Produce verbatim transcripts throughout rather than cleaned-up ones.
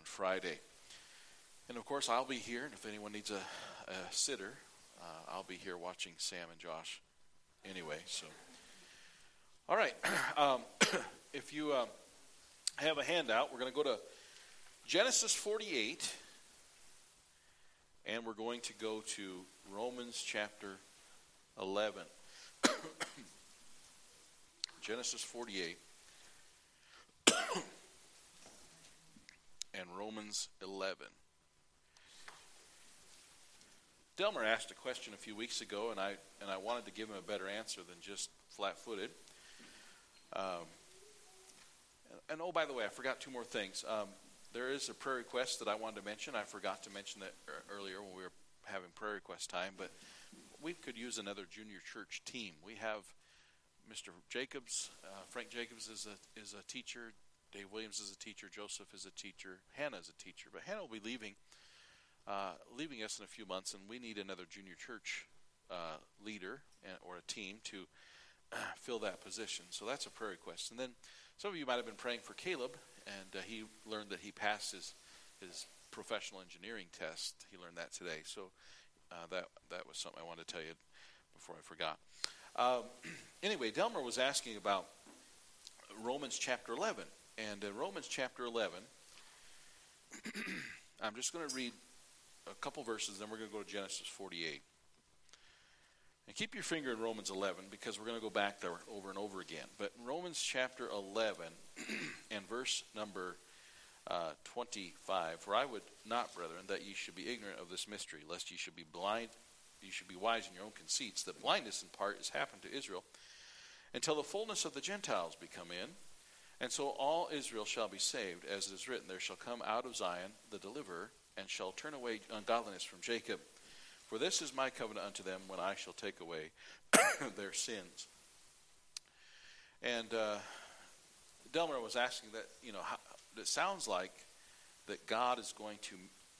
on Friday. And of course, I'll be here, and if anyone needs a, a sitter, uh, I'll be here watching Sam and Josh anyway. So, all right. Um, if you um, have a handout, we're going to go to Genesis forty-eight, and we're going to go to Romans chapter eleven. Genesis forty-eight and Romans eleven. Delmer asked a question a few weeks ago, and I and I wanted to give him a better answer than just flat-footed. Um, and, and oh, by the way, I forgot two more things. Um, there is a prayer request that I wanted to mention. I forgot to mention that earlier when we were having prayer request time, but we could use another junior church team. We have Mister Jacobs, uh, Frank Jacobs is a is a teacher. Dave Williams is a teacher. Joseph is a teacher. Hannah is a teacher. But Hannah will be leaving uh, leaving us in a few months, and we need another junior church uh, leader and, or a team to uh, fill that position. So that's a prayer request. And then some of you might have been praying for Caleb, and uh, he learned that he passed his his professional engineering test. He learned that today. So uh, that that was something I wanted to tell you before I forgot. Um, anyway, Delmer was asking about Romans chapter eleven. And in Romans chapter eleven, I'm just going to read a couple verses, then we're going to go to Genesis forty-eight. And keep your finger in Romans eleven, because we're going to go back there over and over again. But in Romans chapter eleven and verse number uh, twenty-five, "For I would not, brethren, that ye should be ignorant of this mystery, lest ye should be blind, you should be wise in your own conceits, that blindness in part is happened to Israel, until the fullness of the Gentiles be come in. And so all Israel shall be saved, as it is written, there shall come out of Zion the deliverer, and shall turn away ungodliness from Jacob. For this is my covenant unto them, when I shall take away their sins." And uh, Delmer was asking that, you know, how, it sounds like that God is going to,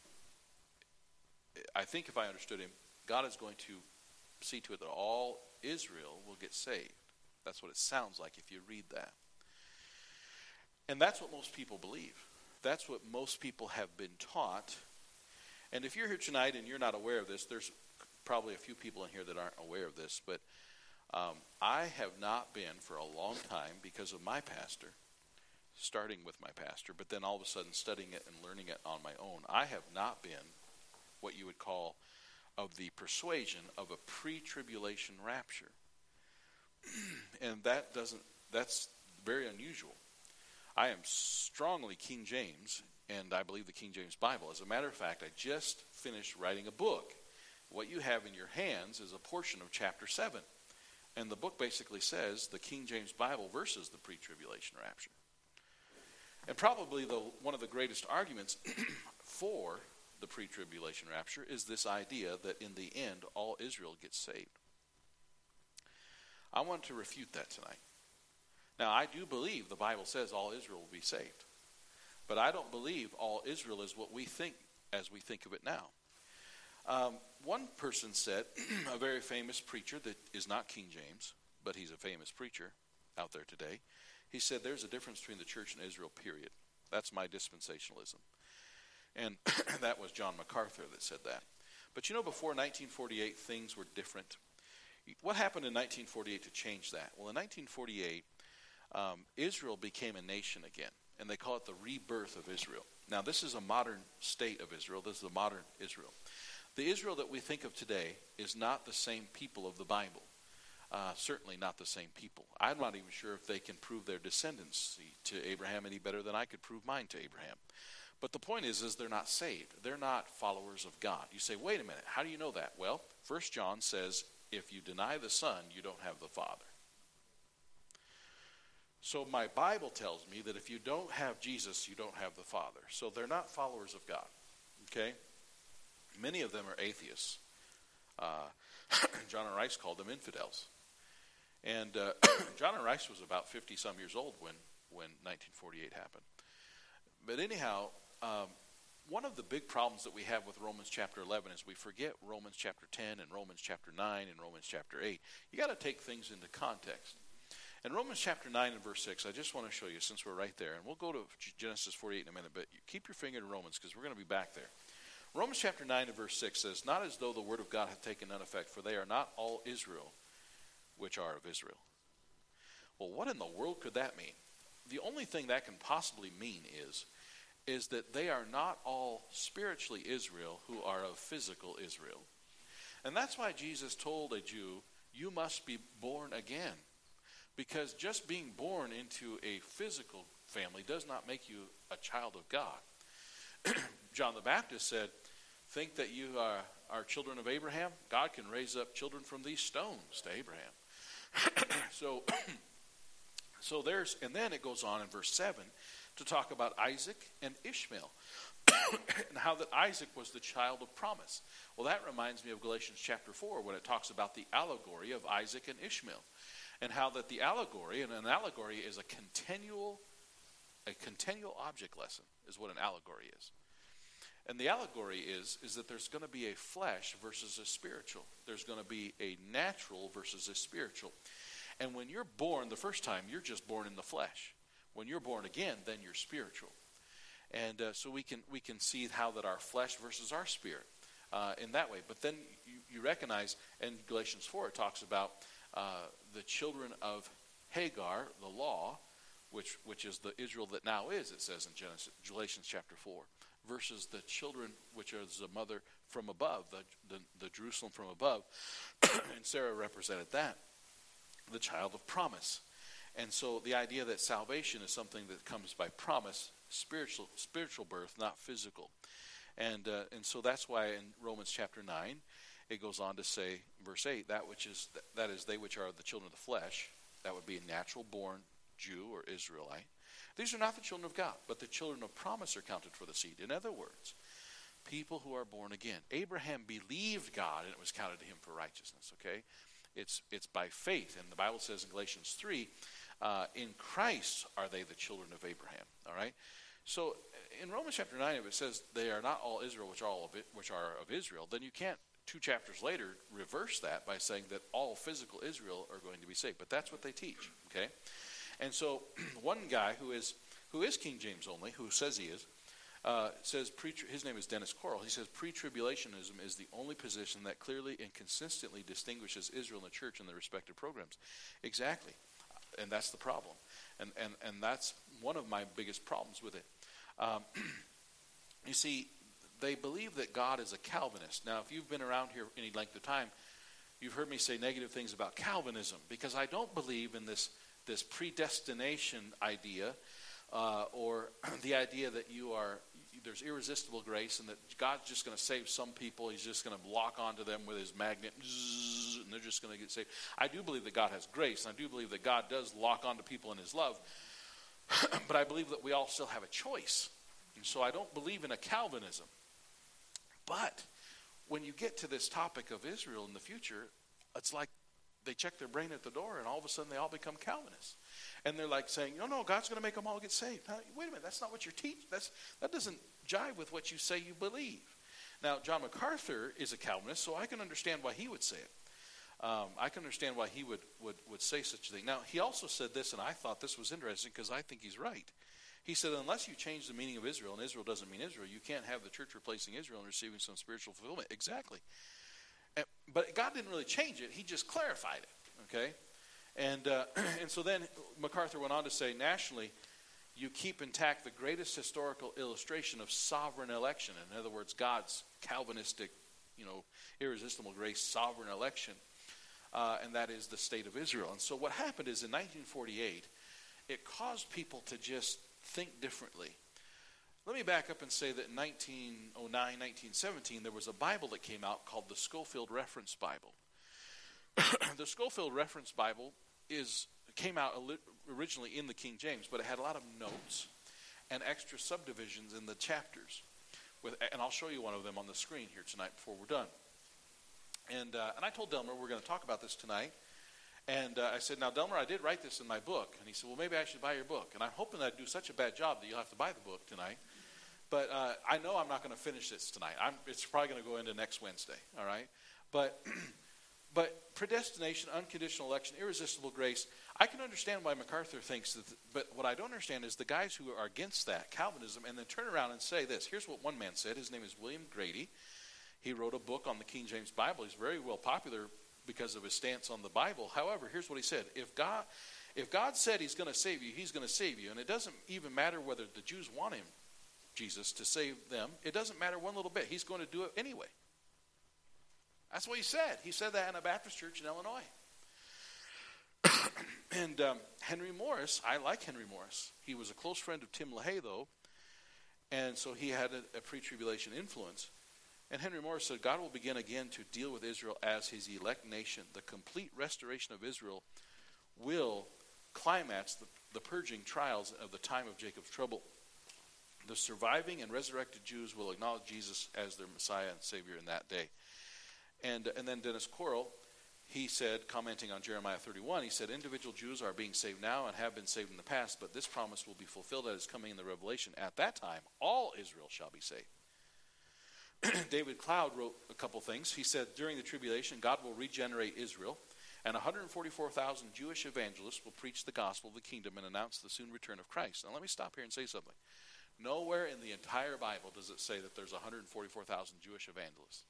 I think if I understood him, God is going to see to it that all Israel will get saved. That's what it sounds like if you read that. And that's what most people believe. That's what most people have been taught. And if you're here tonight and you're not aware of this, there's probably a few people in here that aren't aware of this, but um, I have not been for a long time, because of my pastor, starting with my pastor, but then all of a sudden studying it and learning it on my own. I have not been what you would call of the persuasion of a pre-tribulation rapture. And that doesn't, that's very unusual. I am strongly King James, and I believe the King James Bible. As a matter of fact, I just finished writing a book. What you have in your hands is a portion of chapter seven. And the book basically says the King James Bible versus the pre-tribulation rapture. And probably the one of the greatest arguments for the pre-tribulation rapture is this idea that in the end, all Israel gets saved. I want to refute that tonight. Now, I do believe the Bible says all Israel will be saved. But I don't believe all Israel is what we think as we think of it now. Um, one person said, a very famous preacher that is not King James, but he's a famous preacher out there today. He said there's a difference between the church and Israel, period. That's my dispensationalism. And that was John MacArthur that said that. But you know, before nineteen forty-eight, things were different. What happened in nineteen forty-eight to change that? Well, in nineteen forty-eight, um, Israel became a nation again, and they call it the rebirth of Israel. Now, this is a modern state of Israel. This is the modern Israel. The Israel that we think of today is not the same people of the Bible. Uh, certainly not the same people. I'm not even sure if they can prove their descendancy to Abraham any better than I could prove mine to Abraham. But the point is, is they're not saved. They're not followers of God. You say, wait a minute, how do you know that? Well, First John says, if you deny the Son, you don't have the Father. So my Bible tells me that if you don't have Jesus, you don't have the Father. So they're not followers of God. Okay? Many of them are atheists. Uh, John and Rice called them infidels. And uh, John and Rice was about fifty-some years old when, when nineteen forty-eight happened. But anyhow, um, one of the big problems that we have with Romans chapter eleven is we forget Romans chapter ten and Romans chapter nine and Romans chapter eight. You got to take things into context. In Romans chapter nine and verse six, I just want to show you, since we're right there, and we'll go to Genesis forty-eight in a minute, but keep your finger in Romans because we're going to be back there. Romans chapter nine and verse six says, not as though the word of God hath taken none effect, for they are not all Israel which are of Israel. Well, what in the world could that mean? The only thing that can possibly mean is, is that they are not all spiritually Israel who are of physical Israel. And that's why Jesus told a Jew, you must be born again. Because just being born into a physical family does not make you a child of God. John the Baptist said, think that you are, are children of Abraham? God can raise up children from these stones to Abraham. so, so there's, and then it goes on in verse seven to talk about Isaac and Ishmael. And how that Isaac was the child of promise. Well, that reminds me of Galatians chapter four when it talks about the allegory of Isaac and Ishmael. And how that the allegory, and an allegory is a continual, a continual object lesson is what an allegory is. And the allegory is, is that there's going to be a flesh versus a spiritual. There's going to be a natural versus a spiritual. And when you're born the first time, you're just born in the flesh. When you're born again, then you're spiritual. And uh, so we can we can see how that our flesh versus our spirit uh, in that way. But then you, you recognize in Galatians four it talks about uh, the children of Hagar, the law, which which is the Israel that now is, it says in Genesis, Galatians chapter four, versus the children which are the mother from above, the, the, the Jerusalem from above. And Sarah represented that, the child of promise. And so the idea that salvation is something that comes by promise, spiritual spiritual birth, not physical. And uh, and so that's why in Romans chapter nine, it goes on to say, verse eight, that which is that is they which are the children of the flesh, that would be a natural born Jew or Israelite. These are not the children of God, but the children of promise are counted for the seed. In other words, people who are born again. Abraham believed God and it was counted to him for righteousness, okay? It's it's by faith. And the Bible says in Galatians three, uh, in Christ are they the children of Abraham, all right? So in Romans chapter nine, if it says they are not all Israel which are all of it, which are of Israel, then you can't two chapters later reverse that by saying that all physical Israel are going to be saved. But that's what they teach, okay? And so one guy who is who is King James only, who says he is, uh, says pre- his name is Dennis Corll. He says pre-tribulationism is the only position that clearly and consistently distinguishes Israel and the church in their respective programs. Exactly, and that's the problem, and and and that's one of my biggest problems with it. Um, you see, they believe that God is a Calvinist. Now, if you've been around here any length of time, you've heard me say negative things about Calvinism because I don't believe in this this predestination idea uh, or the idea that you are there's irresistible grace and that God's just going to save some people. He's just going to lock onto them with his magnet and they're just going to get saved. I do believe that God has grace, and I do believe that God does lock onto people in his love. But I believe that we all still have a choice. And so I don't believe in a Calvinism. But when you get to this topic of Israel in the future, it's like they check their brain at the door and all of a sudden they all become Calvinists. And they're like saying, no, no, God's going to make them all get saved. Now, wait a minute, that's not what you're teaching. That's, that doesn't jive with what you say you believe. Now, John MacArthur is a Calvinist, so I can understand why he would say it. Um, I can understand why he would, would, would say such a thing. Now, he also said this, and I thought this was interesting because I think he's right. He said, unless you change the meaning of Israel, and Israel doesn't mean Israel, you can't have the church replacing Israel and receiving some spiritual fulfillment. Exactly. And, but God didn't really change it. He just clarified it, okay? And, uh, and so then MacArthur went on to say, nationally, you keep intact the greatest historical illustration of sovereign election. In other words, God's Calvinistic, you know, irresistible grace, sovereign election. Uh, and that is the state of Israel. And so what happened is in nineteen forty-eight, it caused people to just think differently. Let me back up and say that in nineteen oh nine, nineteen seventeen, there was a Bible that came out called the Scofield Reference Bible. The Scofield Reference Bible is came out originally in the King James, but it had a lot of notes and extra subdivisions in the chapters. With, and I'll show you one of them on the screen here tonight before we're done. And uh, and I told Delmer we're going to talk about this tonight. And uh, I said, now, Delmer, I did write this in my book. And he said, well, maybe I should buy your book. And I'm hoping that I do such a bad job that you'll have to buy the book tonight. But uh, I know I'm not going to finish this tonight. I'm, it's probably going to go into next Wednesday, all right? But but predestination, unconditional election, irresistible grace, I can understand why MacArthur thinks that, but what I don't understand is the guys who are against that, Calvinism, and then turn around and say this. Here's what one man said. His name is William Grady. He wrote a book on the King James Bible. He's very well popular because of his stance on the Bible. However, here's what he said. If God, if God said he's going to save you, he's going to save you. And it doesn't even matter whether the Jews want him, Jesus, to save them. It doesn't matter one little bit. He's going to do it anyway. That's what he said. He said that in a Baptist church in Illinois. And um, Henry Morris, I like Henry Morris. He was a close friend of Tim LaHaye, though, and so he had a, a pre-tribulation influence. And Henry Morris said, God will begin again to deal with Israel as his elect nation. The complete restoration of Israel will climax the, the purging trials of the time of Jacob's trouble. The surviving and resurrected Jews will acknowledge Jesus as their Messiah and Savior in that day. And, and then Dennis Corll, he said, commenting on Jeremiah thirty-one, he said, individual Jews are being saved now and have been saved in the past, but this promise will be fulfilled at his coming in the Revelation. At that time, all Israel shall be saved. David Cloud wrote a couple things. He said, during the tribulation, God will regenerate Israel, and one hundred forty-four thousand Jewish evangelists will preach the gospel of the kingdom and announce the soon return of Christ. Now let me stop here and say something. Nowhere in the entire Bible does it say that there's one hundred forty-four thousand Jewish evangelists.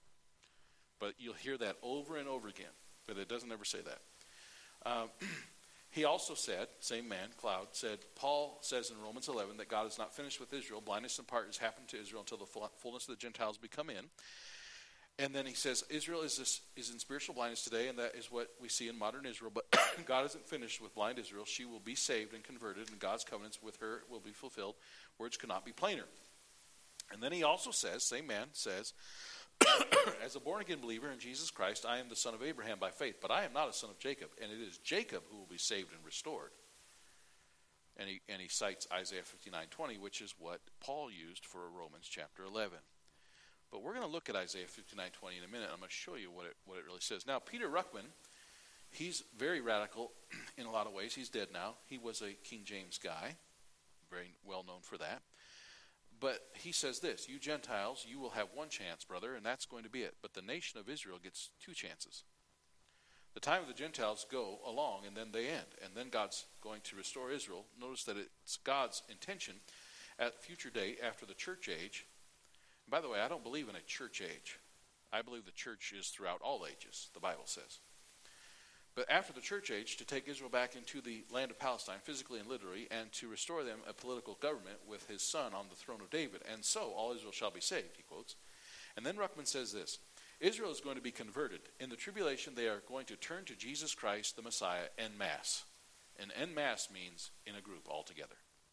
But you'll hear that over and over again. But it doesn't ever say that. Um, he also said, same man, Cloud, said, Paul says in Romans eleven that God is not finished with Israel. Blindness in part has happened to Israel until the fullness of the Gentiles become in. And then he says, Israel is, this, is in spiritual blindness today, and that is what we see in modern Israel. But God isn't finished with blind Israel. She will be saved and converted, and God's covenants with her will be fulfilled. Words could not be plainer. And then he also says, same man says, as a born-again believer in Jesus Christ, I am the son of Abraham by faith, but I am not a son of Jacob, and it is Jacob who will be saved and restored. And he, and he cites Isaiah fifty-nine twenty, which is what Paul used for Romans chapter eleven. But we're going to look at Isaiah fifty-nine twenty in a minute. I'm going to show you what it, what it really says. Now, Peter Ruckman, he's very radical in a lot of ways. He's dead now. He was a King James guy, very well known for that. But he says this, you Gentiles, you will have one chance, brother, and that's going to be it. But the nation of Israel gets two chances. The time of the Gentiles go along, and then they end. And then God's going to restore Israel. Notice that it's God's intention at a future day after the church age. And by the way, I don't believe in a church age. I believe the church is throughout all ages, the Bible says. But after the church age, to take Israel back into the land of Palestine, physically and literally, and to restore them a political government with his son on the throne of David. And so all Israel shall be saved, he quotes. And then Ruckman says this, Israel is going to be converted. In the tribulation, they are going to turn to Jesus Christ, the Messiah, en masse. And en masse means in a group altogether.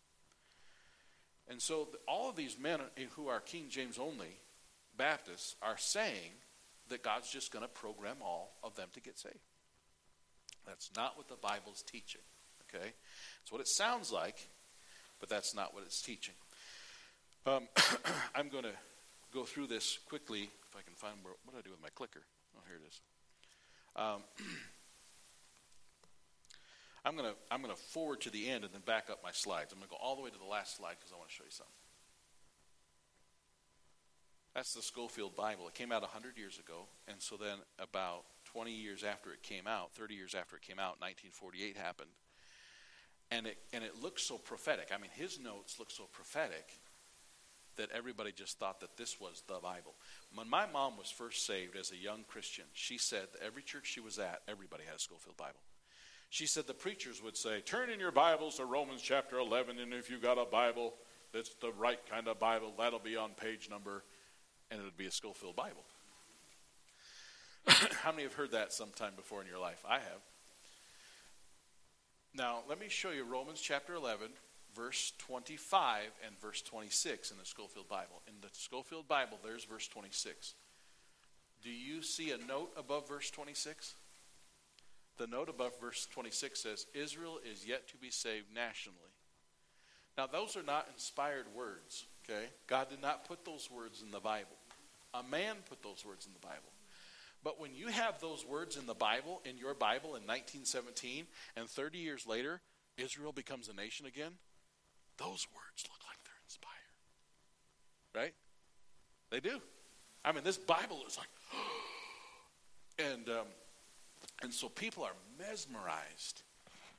And so all of these men who are King James only Baptists are saying that God's just going to program all of them to get saved. That's not what the Bible's teaching, okay? It's what it sounds like, but that's not what it's teaching. Um, I'm going to go through this quickly, if I can find where, what do I do with my clicker? Oh, here it is. Um, I'm going to I'm going to forward to the end and then back up my slides. I'm going to go all the way to the last slide because I want to show you something. That's the Scofield Bible. It came out one hundred years ago, and so then about twenty years after it came out, thirty years after it came out, nineteen forty-eight happened. And it and it looked so prophetic. I mean, his notes look so prophetic that everybody just thought that this was the Bible. When my mom was first saved as a young Christian, she said that every church she was at, everybody had a Scofield Bible. She said the preachers would say, turn in your Bibles to Romans chapter eleven, and if you got a Bible that's the right kind of Bible, that'll be on page number, and it would be a Scofield Bible. How many have heard that sometime before in your life? I have. Now, let me show you Romans chapter eleven, verse twenty-five and verse twenty-six in the Scofield Bible. In the Scofield Bible, there's verse twenty-six. Do you see a note above verse twenty-six? The note above verse twenty-six says, Israel is yet to be saved nationally. Now, those are not inspired words, okay? God did not put those words in the Bible. A man put those words in the Bible. But when you have those words in the Bible, in your Bible in nineteen seventeen, and thirty years later, Israel becomes a nation again, those words look like they're inspired. Right? They do. I mean, this Bible is like, and um, and so people are mesmerized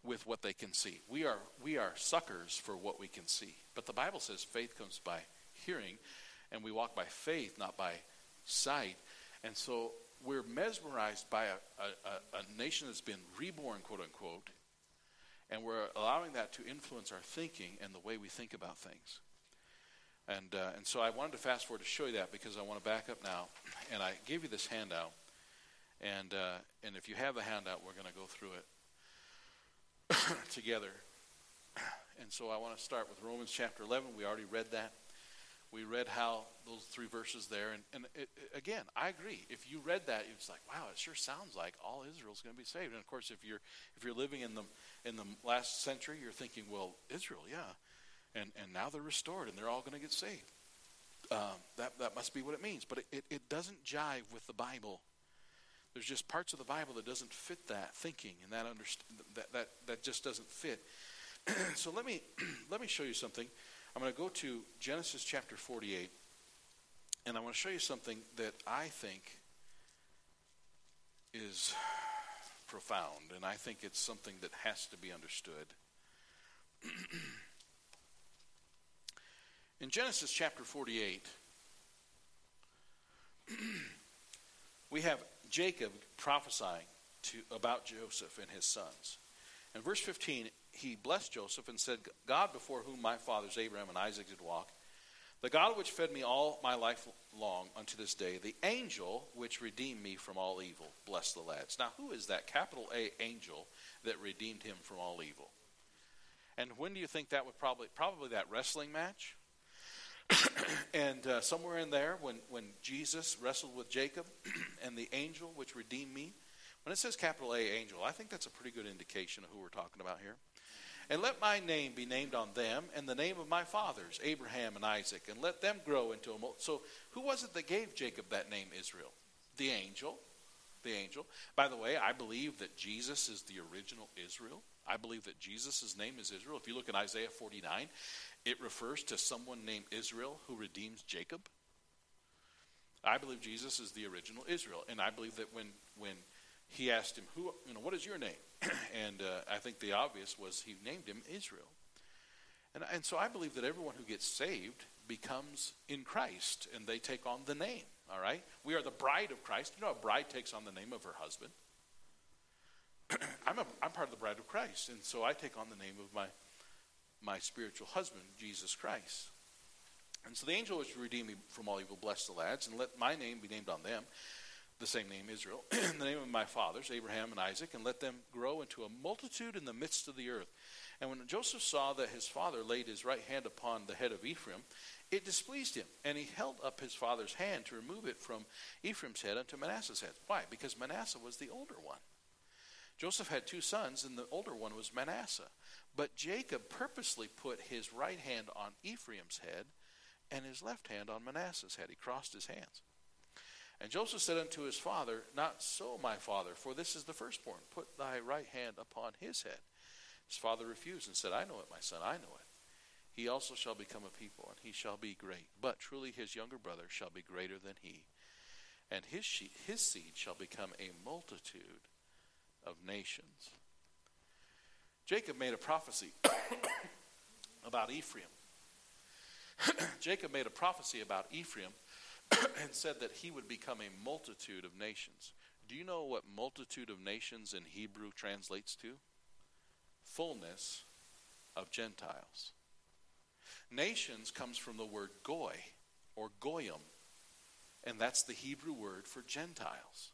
with what they can see. We are we are suckers for what we can see. But the Bible says faith comes by hearing, and we walk by faith, not by sight. And so we're mesmerized by a, a, a nation that's been reborn, quote unquote, and we're allowing that to influence our thinking and the way we think about things. And uh, and so I wanted to fast forward to show you that, because I want to back up now. And I gave you this handout. And uh, and if you have the handout, we're going to go through it together. And so I want to start with Romans chapter eleven. We already read that. We read how those three verses there. And, and it, it, again, I agree. If you read that, it's like, wow, it sure sounds like all Israel's going to be saved. And of course, if you're if you're living in the in the last century, you're thinking, well, Israel, yeah. And and now they're restored and they're all going to get saved. Um, that, that must be what it means. But it, it, it doesn't jive with the Bible. There's just parts of the Bible that doesn't fit that thinking, and that underst- that, that that just doesn't fit. So let me let me show you something. I'm going to go to Genesis chapter forty-eight, and I want to show you something that I think is profound, and I think it's something that has to be understood. In Genesis chapter forty-eight, we have Jacob prophesying to about Joseph and his sons. In verse fifteen, he blessed Joseph and said, God before whom my fathers Abraham and Isaac did walk, the God which fed me all my life long unto this day, the angel which redeemed me from all evil, bless the lads. Now, who is that capital A angel that redeemed him from all evil? And when do you think that would probably, probably that wrestling match? And uh, somewhere in there, when, when Jesus wrestled with Jacob and the angel which redeemed me, when it says capital A angel, I think that's a pretty good indication of who we're talking about here. And let my name be named on them and the name of my fathers, Abraham and Isaac, and let them grow into a multitude. So who was it that gave Jacob that name Israel? The angel. The angel. By the way, I believe that Jesus is the original Israel. I believe that Jesus' name is Israel. If you look in Isaiah forty-nine, it refers to someone named Israel who redeems Jacob. I believe Jesus is the original Israel. And I believe that when when he asked him, "Who, you know, what is your name?" and uh, I think the obvious was he named him Israel. And, and so I believe that everyone who gets saved becomes in Christ, and they take on the name, all right? We are the bride of Christ. You know, a bride takes on the name of her husband. I'm, a, I'm part of the bride of Christ, and so I take on the name of my, my spiritual husband, Jesus Christ. And so the angel which redeemed me from all evil, bless the lads, and let my name be named on them, the same name Israel, in the name of my fathers, Abraham and Isaac, and let them grow into a multitude in the midst of the earth. And when Joseph saw that his father laid his right hand upon the head of Ephraim, it displeased him, and he held up his father's hand to remove it from Ephraim's head unto Manasseh's head. Why? Because Manasseh was the older one. Joseph had two sons, and the older one was Manasseh. But Jacob purposely put his right hand on Ephraim's head and his left hand on Manasseh's head. He crossed his hands. And Joseph said unto his father, Not so, my father, for this is the firstborn. Put thy right hand upon his head. His father refused and said, I know it, my son, I know it. He also shall become a people, and he shall be great. But truly his younger brother shall be greater than he. And his, she- his seed shall become a multitude of nations. Jacob made a prophecy about Ephraim. Jacob made a prophecy about Ephraim and said that he would become a multitude of nations. Do you know what multitude of nations in Hebrew translates to? Fullness of Gentiles. Nations comes from the word goy or goyim, and that's the Hebrew word for Gentiles.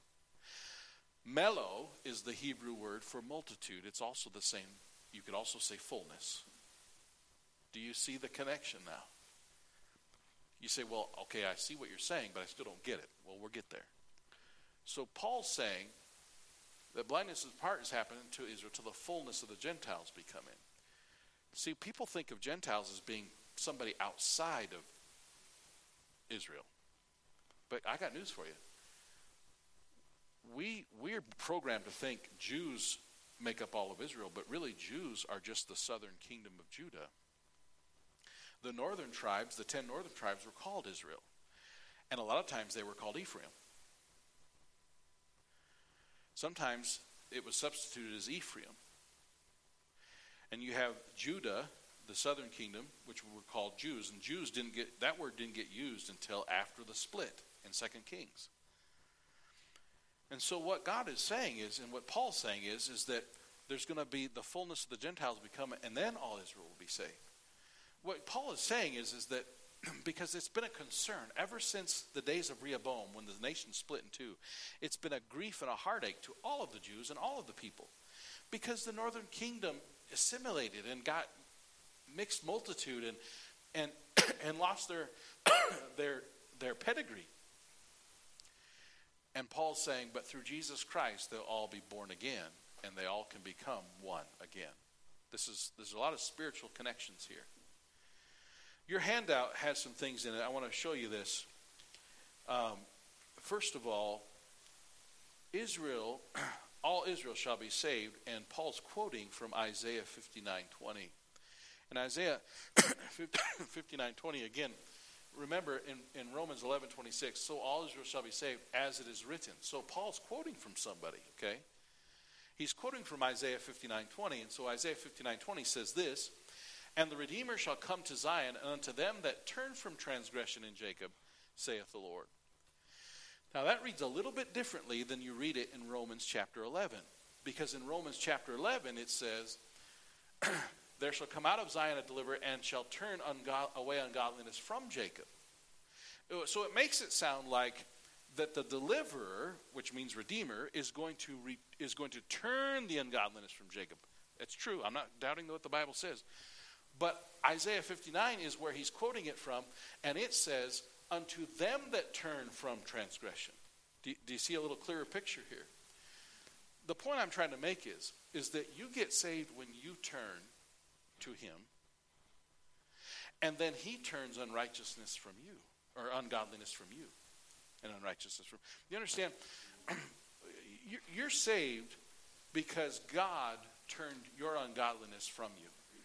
Melo is the Hebrew word for multitude. It's also the same. You could also say fullness. Do you see the connection now? You say, well, okay, I see what you're saying, but I still don't get it. Well, we'll get there. So Paul's saying that blindness of heart is happening to Israel till the fullness of the Gentiles be come in. See, people think of Gentiles as being somebody outside of Israel. But I got news for you. We, we're programmed to think Jews make up all of Israel, but really Jews are just the southern kingdom of Judah. The northern tribes, the ten northern tribes, were called Israel. And a lot of times they were called Ephraim. Sometimes it was substituted as Ephraim. And you have Judah, the southern kingdom, which were called Jews. And Jews didn't get, that word didn't get used until after the split in Second Kings. And so what God is saying is, and what Paul's saying is, is that there's going to be the fullness of the Gentiles become, and then all Israel will be saved. What Paul is saying is, is that because it's been a concern ever since the days of Rehoboam, when the nation split in two, it's been a grief and a heartache to all of the Jews and all of the people. Because the northern kingdom assimilated and got mixed multitude and and and lost their their their pedigree. And Paul's saying, but through Jesus Christ, they'll all be born again, and they all can become one again. This is there's a lot of spiritual connections here. Your handout has some things in it. I want to show you this. Um, first of all, Israel, all Israel shall be saved, and Paul's quoting from Isaiah fifty-nine twenty. And Isaiah fifty-nine twenty, again, remember in, in Romans eleven twenty-six, so all Israel shall be saved as it is written. So Paul's quoting from somebody, okay? He's quoting from Isaiah fifty-nine twenty, and so Isaiah fifty-nine twenty says this, and the Redeemer shall come to Zion, and unto them that turn from transgression in Jacob, saith the Lord. Now that reads a little bit differently than you read it in Romans chapter eleven. Because in Romans chapter eleven it says, there shall come out of Zion a deliverer, and shall turn ungo- away ungodliness from Jacob. So it makes it sound like that the deliverer, which means redeemer, is going to re- is going to turn the ungodliness from Jacob. It's true. I'm not doubting what the Bible says. But Isaiah fifty-nine is where he's quoting it from, and it says, unto them that turn from transgression. Do, do you see a little clearer picture here? The point I'm trying to make is, is that you get saved when you turn to him, and then he turns unrighteousness from you, or ungodliness from you, and unrighteousness from you. Understand? You're saved because God turned your ungodliness from you.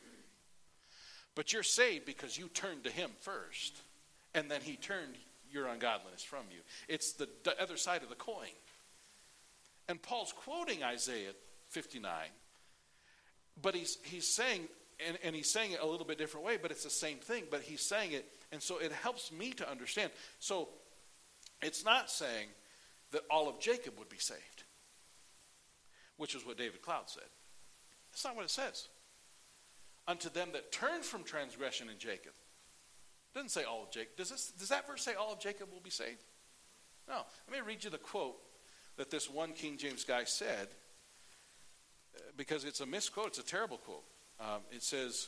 But you're saved because you turned to him first, and then he turned your ungodliness from you. It's the, the other side of the coin. And Paul's quoting Isaiah fifty-nine, but he's he's saying, and, and he's saying it a little bit different way, but it's the same thing, but he's saying it, and so it helps me to understand. So it's not saying that all of Jacob would be saved, which is what David Cloud said. That's not what it says. Unto them that turn from transgression in Jacob. It doesn't say all of Jacob. Does, this, does that verse say all of Jacob will be saved? No. Let me read you the quote that this one King James guy said, because it's a misquote. It's a terrible quote. Um, it says,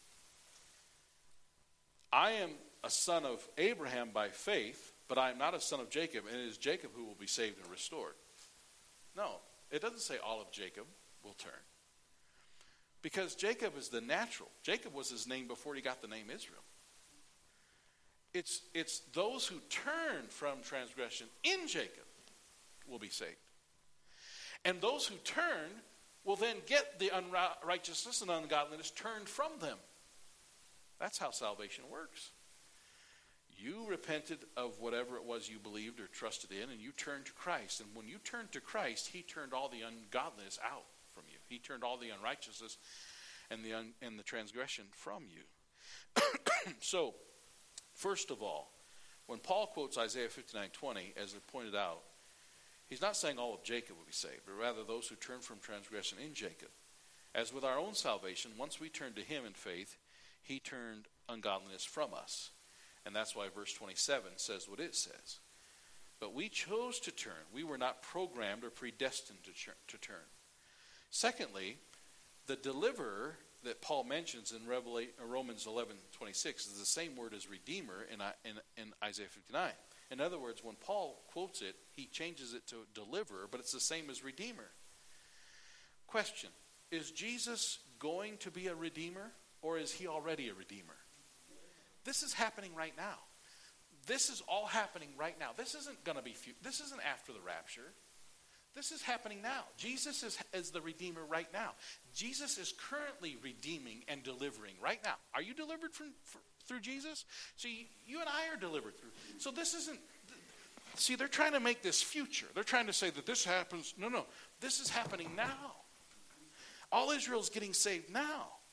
I am a son of Abraham by faith, but I am not a son of Jacob, and it is Jacob who will be saved and restored. No, it doesn't say all of Jacob will turn. Because Jacob is the natural. Jacob was his name before he got the name Israel. It's, it's those who turn from transgression in Jacob will be saved. And those who turn will then get the unrighteousness and ungodliness turned from them. That's how salvation works. You repented of whatever it was you believed or trusted in, and you turned to Christ. And when you turned to Christ, he turned all the ungodliness out from you. He turned all the unrighteousness and the un, and the transgression from you. So, first of all, when Paul quotes Isaiah fifty-nine twenty, as I pointed out, he's not saying all of Jacob will be saved, but rather those who turn from transgression in Jacob. As with our own salvation, once we turn to him in faith, he turned ungodliness from us. And that's why verse twenty-seven says what it says. But we chose to turn. We were not programmed or predestined to, ch- to turn. Secondly, the deliverer that Paul mentions in Revelation, Romans eleven twenty-six is the same word as redeemer in, in, in Isaiah fifty-nine. In other words, when Paul quotes it, he changes it to deliverer, but it's the same as redeemer. Question, is Jesus going to be a redeemer, or is he already a redeemer? This is happening right now. This is all happening right now. This isn't going to be, this isn't after the rapture. This is happening now. Jesus is, is the redeemer right now. Jesus is currently redeeming and delivering right now. Are you delivered from, for, through Jesus? So you, you and I are delivered through. So this isn't, see, they're trying to make this future. They're trying to say that this happens. No, no. This is happening now. All Israel is getting saved now.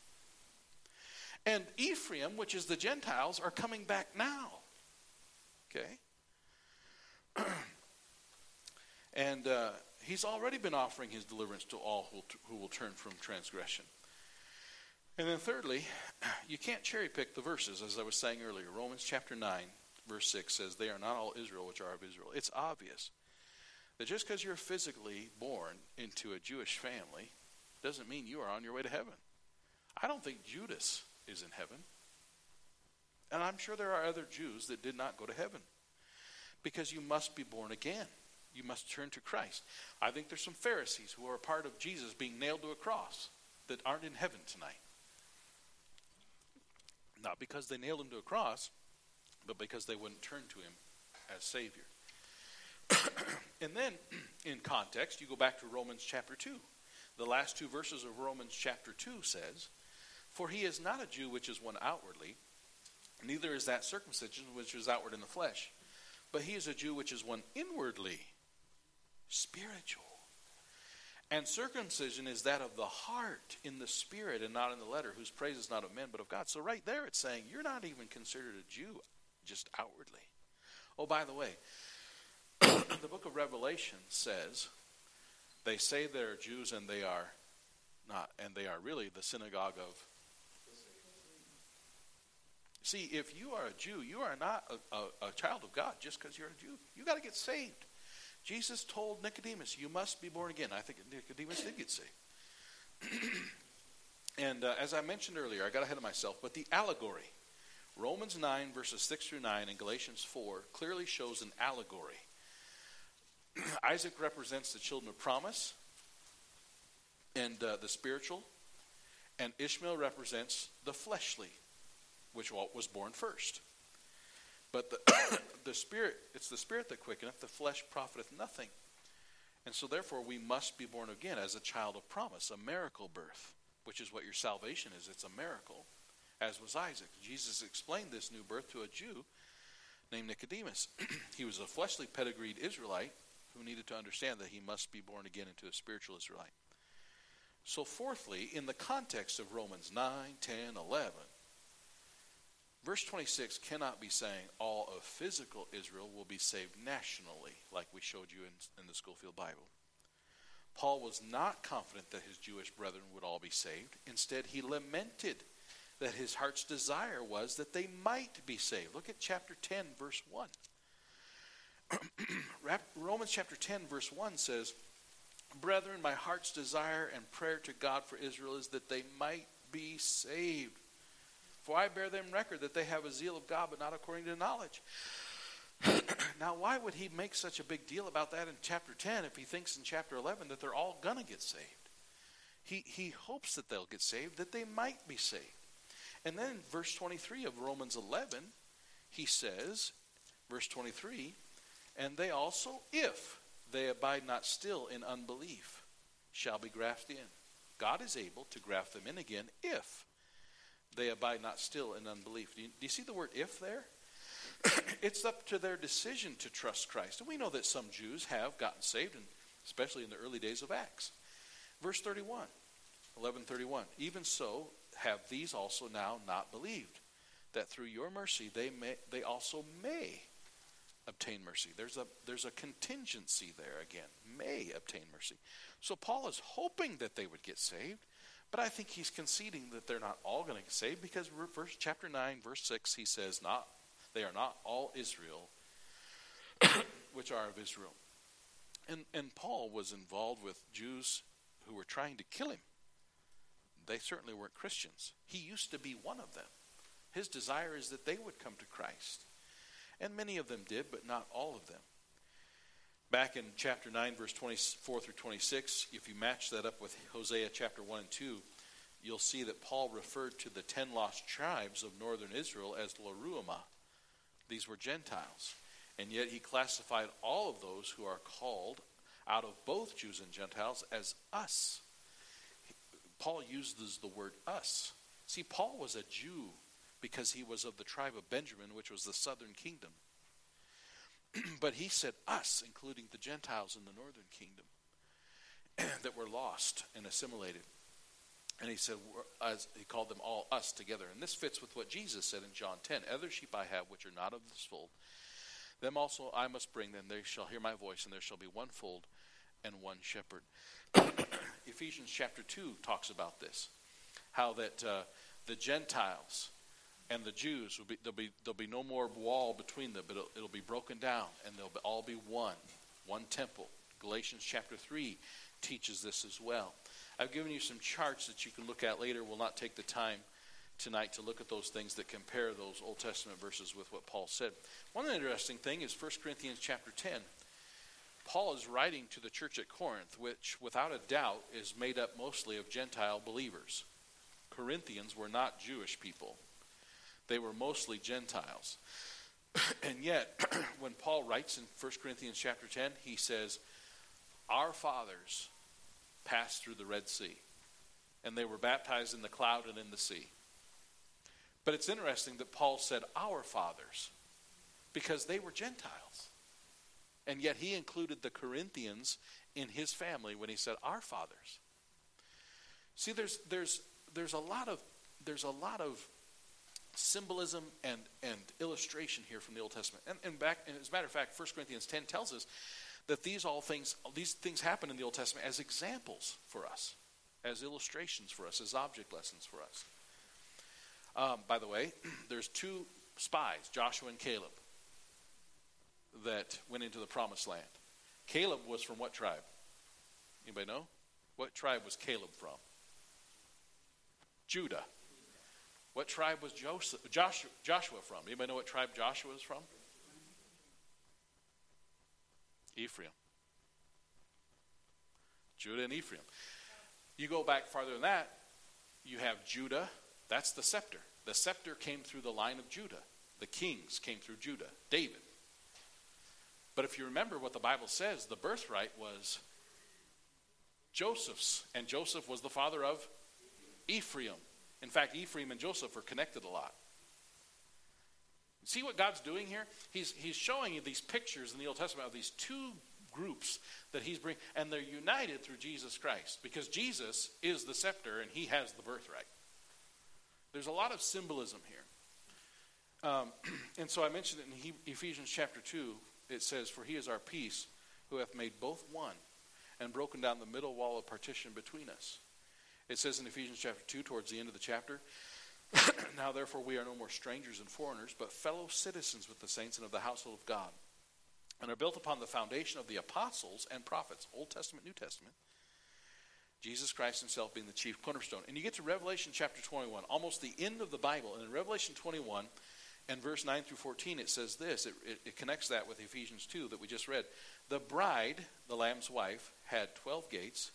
And Ephraim, which is the Gentiles, are coming back now. Okay? and uh, he's already been offering his deliverance to all who, who will turn from transgression. And then thirdly, you can't cherry pick the verses, as I was saying earlier. Romans chapter nine, verse six says, they are not all Israel which are of Israel. It's obvious that just because you're physically born into a Jewish family doesn't mean you are on your way to heaven. I don't think Judas is in heaven. And I'm sure there are other Jews that did not go to heaven. Because you must be born again. You must turn to Christ. I think there's some Pharisees who are a part of Jesus being nailed to a cross that aren't in heaven tonight. Not because they nailed him to a cross, but because they wouldn't turn to him as Savior. And then, in context, you go back to Romans chapter two. The last two verses of Romans chapter two says, for he is not a Jew which is one outwardly, neither is that circumcision which is outward in the flesh, but he is a Jew which is one inwardly, spiritual. And circumcision is that of the heart, in the spirit and not in the letter, whose praise is not of men but of God. So right there it's saying you're not even considered a Jew just outwardly. Oh, by the way, the book of Revelation says they say they're Jews and they are not, and they are really the synagogue of. See, if you are a Jew, you are not a, a, a child of God just because you're a Jew. You got to get saved. Jesus told Nicodemus, you must be born again. I think Nicodemus did get saved. and uh, as I mentioned earlier, I got ahead of myself, but the allegory, Romans nine, verses six through nine, and Galatians four, clearly shows an allegory. Isaac represents the children of promise and uh, the spiritual, and Ishmael represents the fleshly, which was born first. But the the spirit, it's the spirit that quickeneth, the flesh profiteth nothing. And so therefore we must be born again as a child of promise, a miracle birth, which is what your salvation is. It's a miracle, as was Isaac. Jesus explained this new birth to a Jew named Nicodemus. He was a fleshly pedigreed Israelite who needed to understand that he must be born again into a spiritual Israelite. So fourthly, in the context of Romans nine, ten, eleven, verse twenty-six cannot be saying all of physical Israel will be saved nationally, like we showed you in, in the Schofield Bible. Paul was not confident that his Jewish brethren would all be saved. Instead, he lamented that his heart's desire was that they might be saved. Look at chapter ten, verse one. Romans chapter ten, verse one says, brethren, my heart's desire and prayer to God for Israel is that they might be saved. For I bear them record that they have a zeal of God, but not according to knowledge. Now, why would he make such a big deal about that in chapter ten if he thinks in chapter eleven that they're all going to get saved? He, he hopes that they'll get saved, that they might be saved. And then in verse twenty-three of Romans eleven, he says, verse twenty-three, and they also, if they abide not still in unbelief, shall be grafted in. God is able to graft them in again if they abide not still in unbelief. Do you, do you see the word if there? It's up to their decision to trust Christ. And we know that some Jews have gotten saved, and especially in the early days of Acts. Verse thirty-one, eleven thirty-one, even so have these also now not believed, that through your mercy they may they also may obtain mercy. There's a there's a contingency there again. May obtain mercy. So Paul is hoping that they would get saved, but I think he's conceding that they're not all going to get saved, because verse chapter nine, verse six, he says, "Not they are not all Israel, which are of Israel." And and Paul was involved with Jews who were trying to kill him. They certainly weren't Christians. He used to be one of them. His desire is that they would come to Christ. And many of them did, but not all of them. Back in chapter nine, verse twenty-four through twenty-six, if you match that up with Hosea chapter one and two, you'll see that Paul referred to the ten lost tribes of northern Israel as Loruama. These were Gentiles. And yet he classified all of those who are called out of both Jews and Gentiles as us. Paul uses the word us. See, Paul was a Jew because he was of the tribe of Benjamin, which was the southern kingdom. But he said us, including the Gentiles in the northern kingdom that were lost and assimilated. And he said, as he called them all us together. And this fits with what Jesus said in John ten. Other sheep I have which are not of this fold. Them also I must bring, then they shall hear my voice, and there shall be one fold and one shepherd. Ephesians chapter two talks about this. How that uh, the Gentiles and the Jews, will be, there'll be there'll be no more wall between them, but it'll, it'll be broken down, and they'll be, all be one. One temple. Galatians chapter three teaches this as well. I've given you some charts that you can look at later. We'll not take the time tonight to look at those things that compare those Old Testament verses with what Paul said. One interesting thing is First Corinthians chapter ten. Paul is writing to the church at Corinth, which without a doubt is made up mostly of Gentile believers. Corinthians were not Jewish people. They were mostly Gentiles. And yet, when Paul writes in First Corinthians chapter ten, he says, our fathers passed through the Red Sea, and they were baptized in the cloud and in the sea. But it's interesting that Paul said our fathers, because they were Gentiles. And yet he included the Corinthians in his family when he said our fathers. See, there's there's there's a lot of there's a lot of symbolism and, and illustration here from the Old Testament. And, and back and as a matter of fact, First Corinthians ten tells us that these all things these things happen in the Old Testament as examples for us, as illustrations for us, as object lessons for us. Um, by the way, there's two spies, Joshua and Caleb, that went into the promised land. Caleb was from what tribe? Anybody know? What tribe was Caleb from? Judah. What tribe was Joseph, Joshua, Joshua from? Anybody know what tribe Joshua is from? Ephraim. Judah and Ephraim. You go back farther than that, you have Judah. That's the scepter. The scepter came through the line of Judah. The kings came through Judah. David. But if you remember what the Bible says, the birthright was Joseph's. And Joseph was the father of Ephraim. In fact, Ephraim and Joseph are connected a lot. See what God's doing here? He's, he's showing you these pictures in the Old Testament of these two groups that he's bringing. And they're united through Jesus Christ. Because Jesus is the scepter and he has the birthright. There's a lot of symbolism here. Um, and so I mentioned it in he, Ephesians chapter two. It says, for he is our peace, who hath made both one, and broken down the middle wall of partition between us. It says in Ephesians chapter two, towards the end of the chapter, now therefore we are no more strangers and foreigners, but fellow citizens with the saints and of the household of God, and are built upon the foundation of the apostles and prophets, Old Testament, New Testament, Jesus Christ himself being the chief cornerstone. And you get to Revelation chapter twenty-one, almost the end of the Bible. And in Revelation twenty-one and verse nine through fourteen, it says this. It, it, it connects that with Ephesians two that we just read. The bride, the Lamb's wife, had twelve gates.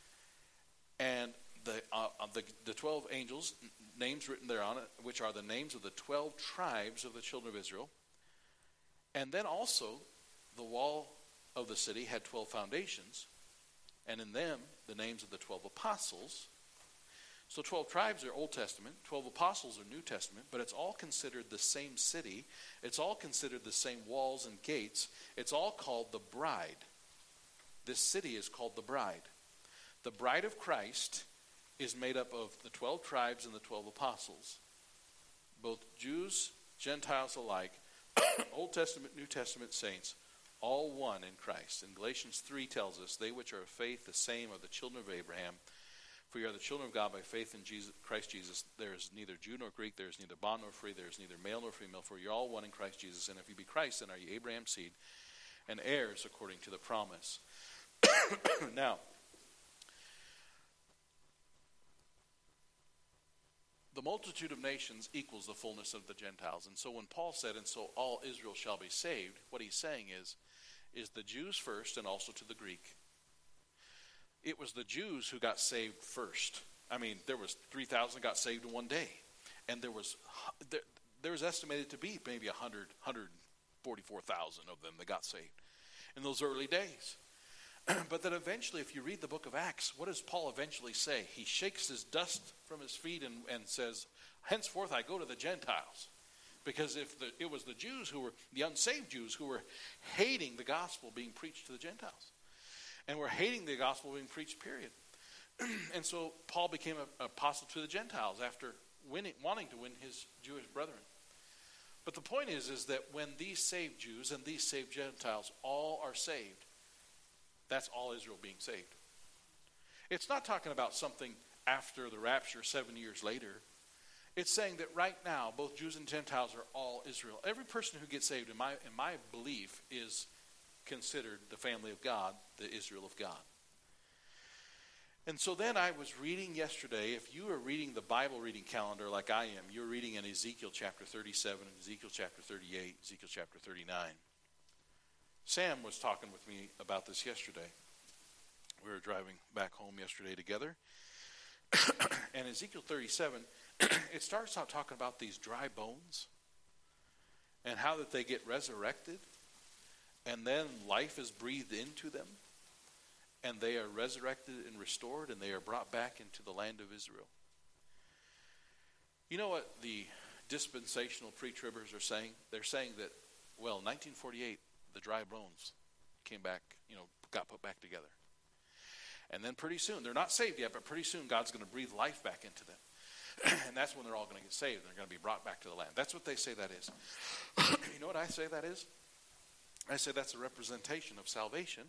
And the, uh, the, the twelve angels, names written there on it, which are the names of the twelve tribes of the children of Israel. And then also, the wall of the city had twelve foundations. And in them, the names of the twelve apostles. So twelve tribes are Old Testament, twelve apostles are New Testament, but it's all considered the same city. It's all considered the same walls and gates. It's all called the bride. This city is called the bride. The bride of Christ is made up of the twelve tribes and the twelve apostles. Both Jews, Gentiles alike, Old Testament, New Testament saints, all one in Christ. And Galatians three tells us, they which are of faith, the same are the children of Abraham. For you are the children of God by faith in Jesus, Christ Jesus. There is neither Jew nor Greek, there is neither bond nor free, there is neither male nor female, for you're all one in Christ Jesus. And if you be Christ, then are you Abraham's seed and heirs according to the promise. Now, the multitude of nations equals the fullness of the Gentiles. And so when Paul said, and so all Israel shall be saved, what he's saying is, is the Jews first and also to the Greek. It was the Jews who got saved first. I mean, there was three thousand got saved in one day. And there was there, there was estimated to be maybe one hundred, one hundred forty-four thousand of them that got saved in those early days. But then eventually, if you read the book of Acts, what does Paul eventually say? He shakes his dust from his feet and, and says, henceforth I go to the Gentiles. Because if the, it was the Jews who were, the unsaved Jews who were hating the gospel being preached to the Gentiles. And were hating the gospel being preached, period. And so Paul became an apostle to the Gentiles after winning, wanting to win his Jewish brethren. But the point is, is that when these saved Jews and these saved Gentiles all are saved, that's all Israel being saved. It's not talking about something after the rapture seven years later. It's saying that right now, both Jews and Gentiles are all Israel. Every person who gets saved, in my, in my belief, is considered the family of God, the Israel of God. And so then I was reading yesterday, if you are reading the Bible reading calendar like I am, you're reading in Ezekiel chapter thirty-seven, Ezekiel chapter thirty-eight, Ezekiel chapter thirty-nine. Sam was talking with me about this yesterday. We were driving back home yesterday together. And Ezekiel thirty-seven, it starts out talking about these dry bones and how that they get resurrected, and then life is breathed into them. And they are resurrected and restored, and they are brought back into the land of Israel. You know what the dispensational pre-tribbers are saying? They're saying that, well, nineteen forty-eight, the dry bones came back, you know, got put back together. And then pretty soon, they're not saved yet, but pretty soon God's going to breathe life back into them. And that's when they're all going to get saved. They're going to be brought back to the land. That's what they say that is. You know what I say that is? I say that's a representation of salvation.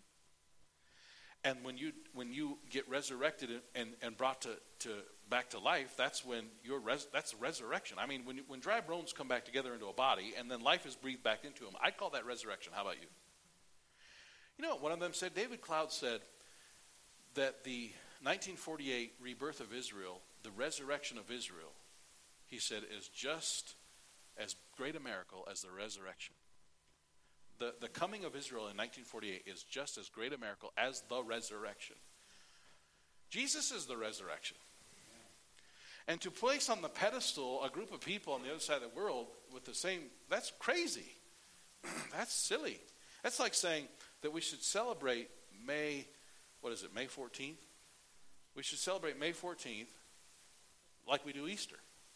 And when you when you get resurrected and, and brought to, to back to life, that's when you're res, that's resurrection. I mean, when when dry bones come back together into a body, and then life is breathed back into them, I'd call that resurrection. How about you? You know, one of them said, David Cloud said that the nineteen forty-eight rebirth of Israel, the resurrection of Israel, he said, is just as great a miracle as the resurrection. The, the coming of Israel in nineteen forty-eight is just as great a miracle as the resurrection. Jesus is the resurrection. And to place on the pedestal a group of people on the other side of the world with the same, that's crazy. That's silly. That's like saying that we should celebrate May, what is it, May fourteenth? We should celebrate May fourteenth like we do Easter.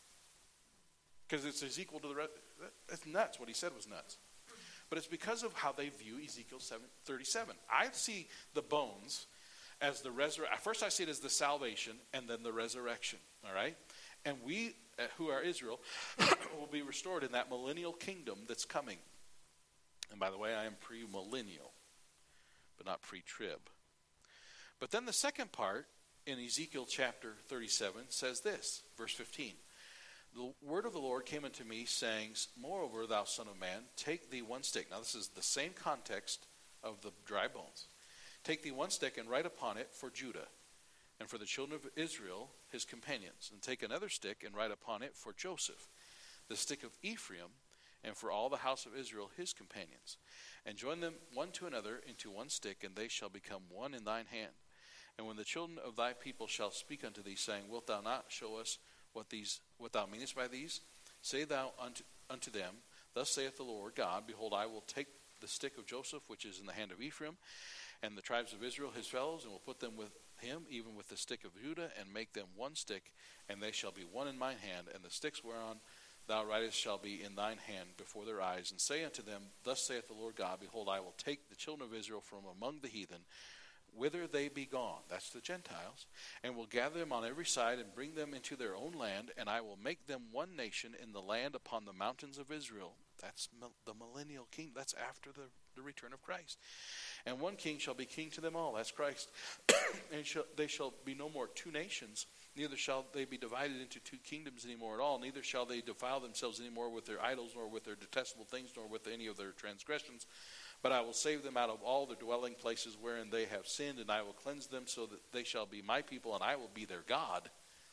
Because it's is equal to the, that's nuts. What he said was nuts. But it's because of how they view Ezekiel thirty-seven. I see the bones as the resurrection. First I see it as the salvation and then the resurrection. All right? And we, uh, who are Israel, will be restored in that millennial kingdom that's coming. And by the way, I am pre-millennial, but not pre-trib. But then the second part in Ezekiel chapter thirty-seven says this, verse fifteen. The word of the Lord came unto me, saying, Moreover, thou son of man, take thee one stick. Now this is the same context of the dry bones. Take thee one stick and write upon it for Judah, and for the children of Israel, his companions. And take another stick and write upon it for Joseph, the stick of Ephraim, and for all the house of Israel, his companions. And join them one to another into one stick, and they shall become one in thine hand. And when the children of thy people shall speak unto thee, saying, Wilt thou not show us what these, what thou meanest by these? Say thou unto, unto them, Thus saith the Lord God, Behold, I will take the stick of Joseph, which is in the hand of Ephraim, and the tribes of Israel his fellows, and will put them with him, even with the stick of Judah, and make them one stick, and they shall be one in mine hand, and the sticks whereon thou writest shall be in thine hand before their eyes. And say unto them, Thus saith the Lord God, Behold, I will take the children of Israel from among the heathen, whither they be gone, that's the Gentiles, and will gather them on every side and bring them into their own land, and I will make them one nation in the land upon the mountains of Israel. That's the millennial king. That's after the, the return of Christ. And one king shall be king to them all. That's Christ. And shall, they shall be no more two nations, neither shall they be divided into two kingdoms anymore at all, neither shall they defile themselves anymore with their idols, nor with their detestable things, nor with any of their transgressions. But I will save them out of all their dwelling places wherein they have sinned, and I will cleanse them so that they shall be my people, and I will be their God.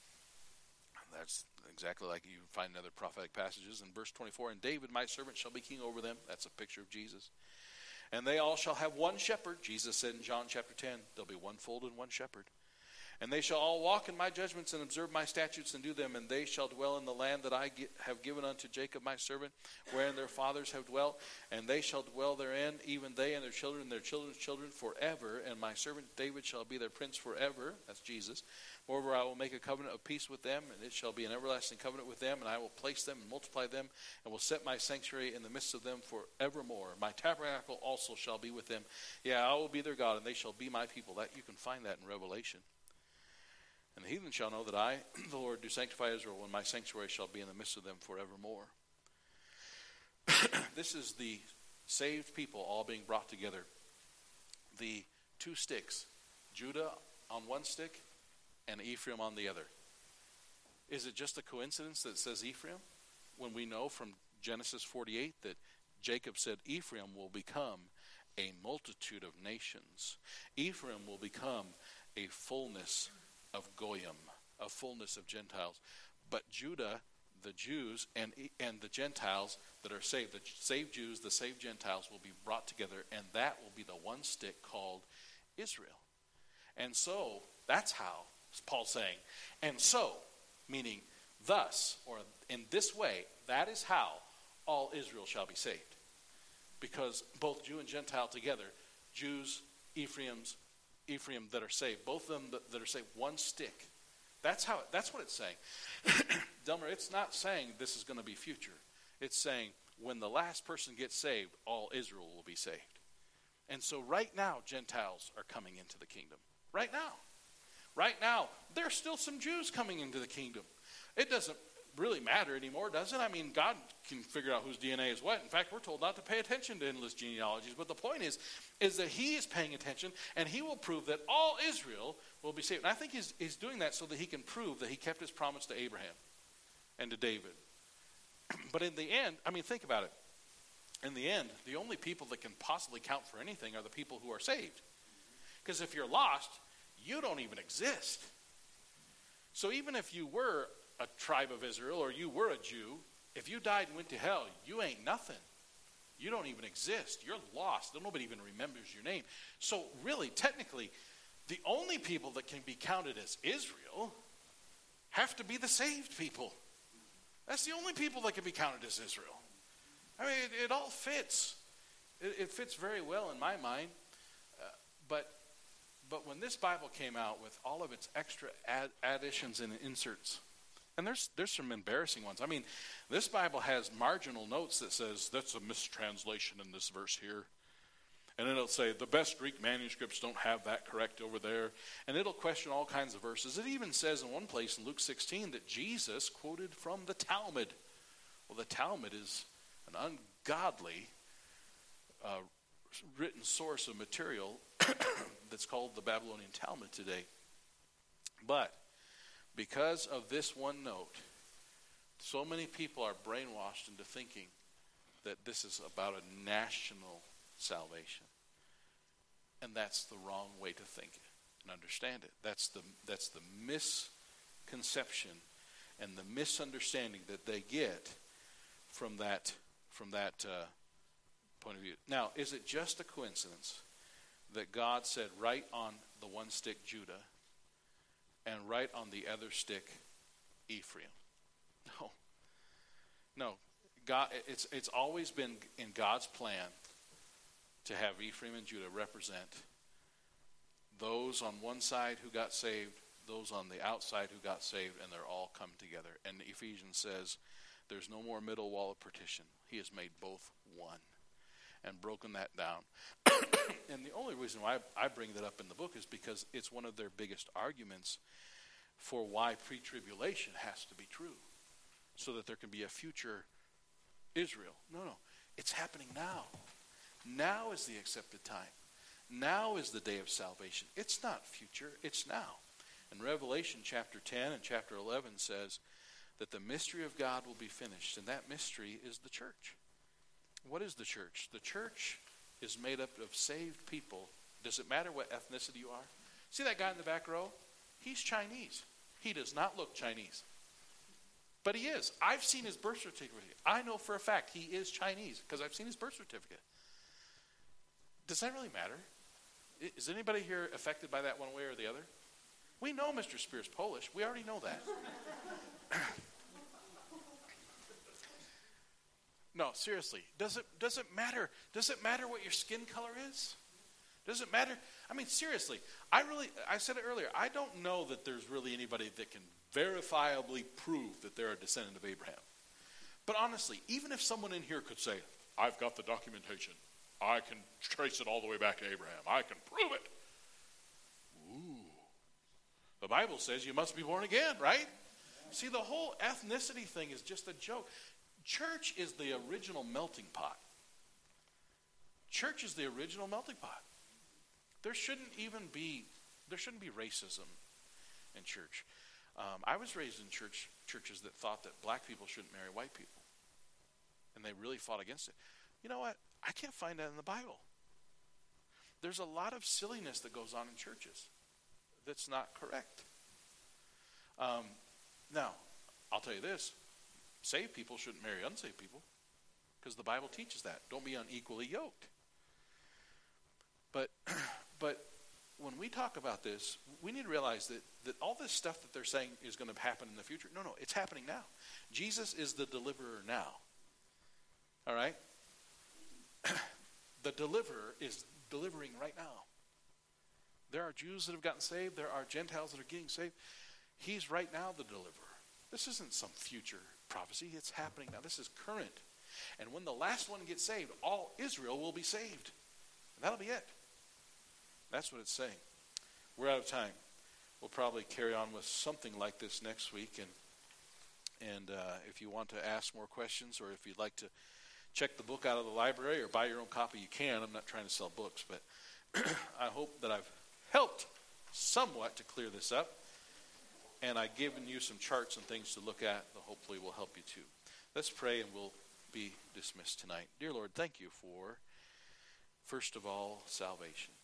That's exactly like you find in other prophetic passages. In verse twenty-four, And David my servant shall be king over them. That's a picture of Jesus. And they all shall have one shepherd. Jesus said in John chapter ten, there'll be one fold and one shepherd. And they shall all walk in my judgments and observe my statutes and do them. And they shall dwell in the land that I have given unto Jacob my servant, wherein their fathers have dwelt. And they shall dwell therein, even they and their children and their children's children forever. And my servant David shall be their prince forever. That's Jesus. Moreover, I will make a covenant of peace with them, and it shall be an everlasting covenant with them. And I will place them and multiply them, and will set my sanctuary in the midst of them forevermore. My tabernacle also shall be with them. Yeah, I will be their God, and they shall be my people. That you can find that in Revelation. And the heathen shall know that I, the Lord, do sanctify Israel, when my sanctuary shall be in the midst of them forevermore. This is the saved people all being brought together. The two sticks, Judah on one stick and Ephraim on the other. Is it just a coincidence that it says Ephraim, when we know from Genesis forty-eight that Jacob said Ephraim will become a multitude of nations. Ephraim will become a fullness of Goyim, a fullness of Gentiles. But Judah, the Jews, and and the Gentiles that are saved, the saved Jews, the saved Gentiles will be brought together, and that will be the one stick called Israel. And so, that's how, Paul's saying, and so, meaning thus, or in this way, that is how all Israel shall be saved. Because both Jew and Gentile together, Jews, Ephraim's, Ephraim that are saved, both of them that, that are saved, one stick. That's how. That's what it's saying. Delmer, it's not saying this is going to be future. It's saying when the last person gets saved, all Israel will be saved. And so right now, Gentiles are coming into the kingdom. Right now. Right now, there's still some Jews coming into the kingdom. It doesn't really matter anymore, does it? I mean, God can figure out whose D N A is what. In fact, we're told not to pay attention to endless genealogies. But the point is, is that he is paying attention, and he will prove that all Israel will be saved. And I think he's, he's doing that so that he can prove that he kept his promise to Abraham and to David. But in the end, I mean, think about it. In the end, the only people that can possibly count for anything are the people who are saved. Because if you're lost, you don't even exist. So even if you were a tribe of Israel or you were a Jew, if you died and went to hell, you ain't nothing. You don't even exist. You're lost. Nobody even remembers your name. So really, technically, the only people that can be counted as Israel have to be the saved people. That's the only people that can be counted as Israel. I mean, it, it all fits. It, it fits very well in my mind. Uh, but but when this Bible came out with all of its extra ad, additions and inserts, and there's there's some embarrassing ones. I mean, this Bible has marginal notes that says that's a mistranslation in this verse here. And it'll say the best Greek manuscripts don't have that correct over there. And it'll question all kinds of verses. It even says in one place in Luke sixteen that Jesus quoted from the Talmud. Well, the Talmud is an ungodly uh, written source of material that's called the Babylonian Talmud today. But because of this one note, so many people are brainwashed into thinking that this is about a national salvation. And that's the wrong way to think it and understand it. That's the that's the misconception and the misunderstanding that they get from that from that uh, point of view. Now, is it just a coincidence that God said right on the one stick Judah and right on the other stick Ephraim? No. No. God, it's it's always been in God's plan to have Ephraim and Judah represent those on one side who got saved, those on the outside who got saved, and they're all come together. And Ephesians says there's no more middle wall of partition. He has made both one and broken that down. And the only reason why I bring that up in the book is because it's one of their biggest arguments for why pre-tribulation has to be true, so that there can be a future Israel. No, no. It's happening now. Now is the accepted time. Now is the day of salvation. It's not future, it's now. And Revelation chapter ten and chapter eleven says that the mystery of God will be finished, and that mystery is the church. What is the church? The church is made up of saved people. Does it matter what ethnicity you are? See that guy in the back row? He's Chinese. He does not look Chinese. But he is. I've seen his birth certificate. I know for a fact he is Chinese because I've seen his birth certificate. Does that really matter? Is anybody here affected by that one way or the other? We know Mister Spear's Polish. We already know that. No, seriously. Does it, does it matter? Does it matter what your skin color is? Does it matter? I mean, seriously. I really, I said it earlier. I don't know that there's really anybody that can verifiably prove that they're a descendant of Abraham. But honestly, even if someone in here could say, I've got the documentation. I can trace it all the way back to Abraham. I can prove it. Ooh, The Bible says you must be born again, right? See, the whole ethnicity thing is just a joke. Church is the original melting pot. Church is the original melting pot. There shouldn't even be, there shouldn't be racism in church. Um, I was raised in church churches that thought that black people shouldn't marry white people. And they really fought against it. You know what? I can't find that in the Bible. There's a lot of silliness that goes on in churches that's not correct. Um, now, I'll tell you this. Saved people shouldn't marry unsaved people because the Bible teaches that. Don't be unequally yoked. But but when we talk about this, we need to realize that, that all this stuff that they're saying is going to happen in the future. No, no, it's happening now. Jesus is the deliverer now. All right? The deliverer is delivering right now. There are Jews that have gotten saved. There are Gentiles that are getting saved. He's right now the deliverer. This isn't some future prophecy. It's happening now. This is current. And when the last one gets saved, all Israel will be saved. And that'll be it. That's what it's saying. We're out of time. We'll probably carry on with something like this next week. And and uh, if you want to ask more questions, or if you'd like to check the book out of the library or buy your own copy, you can. I'm not trying to sell books, but I hope that I've helped somewhat to clear this up. And I've given you some charts and things to look at that hopefully will help you too. Let's pray and we'll be dismissed tonight. Dear Lord, thank you for, first of all, salvation.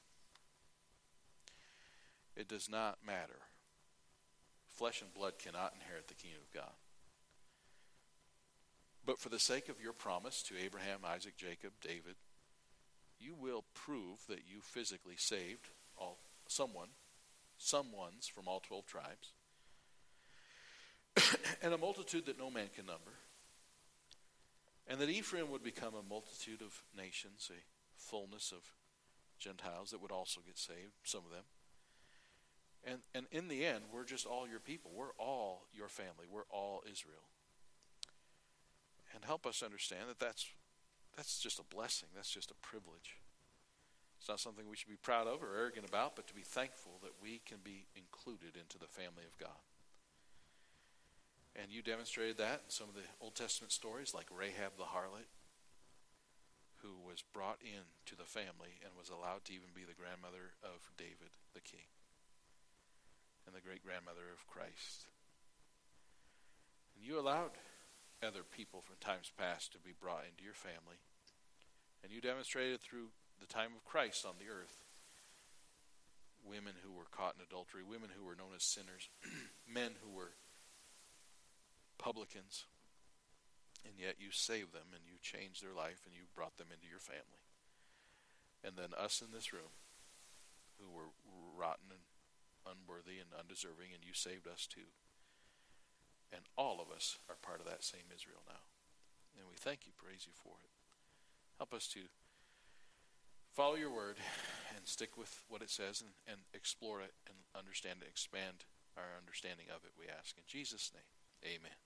It does not matter. Flesh and blood cannot inherit the kingdom of God. But for the sake of your promise to Abraham, Isaac, Jacob, David, you will prove that you physically saved all someone, some ones from all twelve tribes, and a multitude that no man can number. And that Ephraim would become a multitude of nations, a fullness of Gentiles that would also get saved, some of them. And and in the end, we're just all your people. We're all your family. We're all Israel. And help us understand that that's, that's just a blessing. That's just a privilege. It's not something we should be proud of or arrogant about, but to be thankful that we can be included into the family of God. And you demonstrated that in some of the Old Testament stories, like Rahab the harlot, who was brought into the family and was allowed to even be the grandmother of David the king, and the great-grandmother of Christ. And you allowed other people from times past to be brought into your family. And you demonstrated through the time of Christ on the earth, women who were caught in adultery, women who were known as sinners, men who were publicans, and yet you saved them and you changed their life and you brought them into your family. And then us in this room, who were rotten and unworthy and undeserving, and you saved us too. And all of us are part of that same Israel now. And we thank you, praise you for it. Help us to follow your word and stick with what it says and, and explore it and understand it, expand our understanding of it, we ask. In Jesus' name, amen.